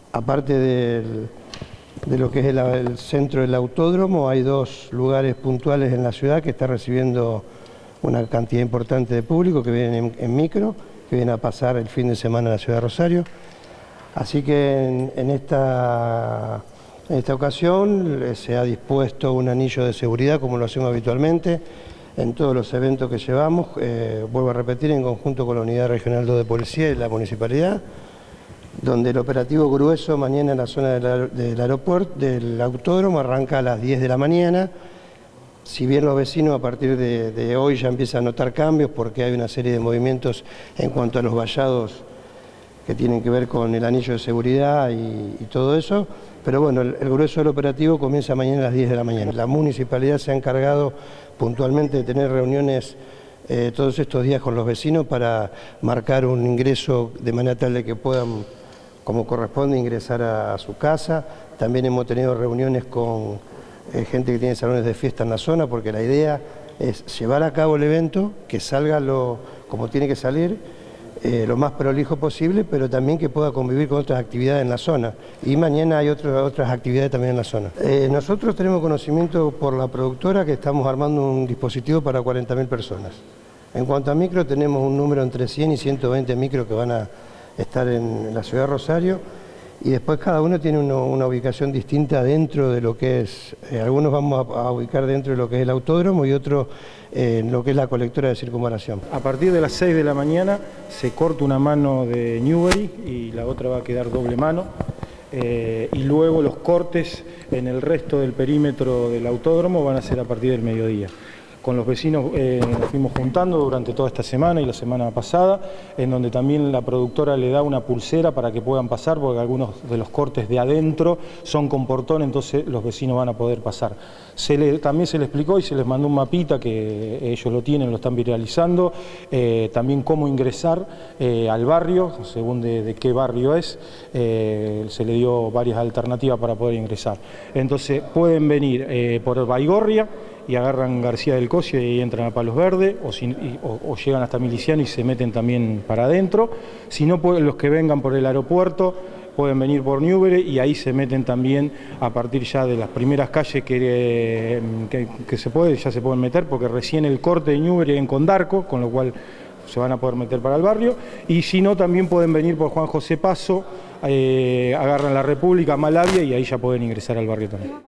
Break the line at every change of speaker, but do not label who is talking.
aparte de lo que es el centro del autódromo, hay dos lugares puntuales en la ciudad que está recibiendo una cantidad importante de público que vienen en micro, que vienen a pasar el fin de semana en la ciudad de Rosario. Así que en esta ocasión se ha dispuesto un anillo de seguridad, como lo hacemos habitualmente, en todos los eventos que llevamos, vuelvo a repetir, en conjunto con la Unidad Regional 2 de Policía y la Municipalidad, donde el operativo grueso mañana en la zona del aeropuerto, del autódromo, arranca a las 10 de la mañana. Si bien los vecinos a partir de hoy ya empiezan a notar cambios porque hay una serie de movimientos en cuanto a los vallados que tienen que ver con el anillo de seguridad y todo eso, pero bueno, el grueso del operativo comienza mañana a las 10 de la mañana. La municipalidad se ha encargado puntualmente de tener reuniones todos estos días con los vecinos para marcar un ingreso de manera tal de que puedan, como corresponde, ingresar a su casa. También hemos tenido reuniones con gente que tiene salones de fiesta en la zona, porque la idea es llevar a cabo el evento, que salga como tiene que salir, lo más prolijo posible, pero también que pueda convivir con otras actividades en la zona. Y mañana hay otras actividades también en la zona. Nosotros tenemos conocimiento por la productora que estamos armando un dispositivo para 40.000 personas. En cuanto a micro, tenemos un número entre 100 y 120 micros que van a estar en la ciudad de Rosario, y después cada uno tiene una ubicación distinta dentro de lo que es, algunos vamos a ubicar dentro de lo que es el autódromo y otros en lo que es la colectora de circunvalación.
A partir de las 6 de la mañana se corta una mano de Newbery y la otra va a quedar doble mano. Y luego los cortes en el resto del perímetro del autódromo van a ser a partir del mediodía. Con los vecinos nos fuimos juntando durante toda esta semana y la semana pasada, en donde también la productora le da una pulsera para que puedan pasar, porque algunos de los cortes de adentro son con portón, entonces los vecinos van a poder pasar. También se les explicó y se les mandó un mapita que ellos lo tienen, lo están viralizando, también cómo ingresar al barrio, según de qué barrio es, se le dio varias alternativas para poder ingresar. Entonces pueden venir por Baigorria y agarran García del Cocio y entran a Palos Verdes, o llegan hasta Miliciano y se meten también para adentro. Si no, los que vengan por el aeropuerto pueden venir por Newbery y ahí se meten también a partir ya de las primeras calles que ya se pueden meter, porque recién el corte de Newbery en Condarco, con lo cual se van a poder meter para el barrio. Y si no, también pueden venir por Juan José Paso, agarran la República, Malavia, y ahí ya pueden ingresar al barrio también.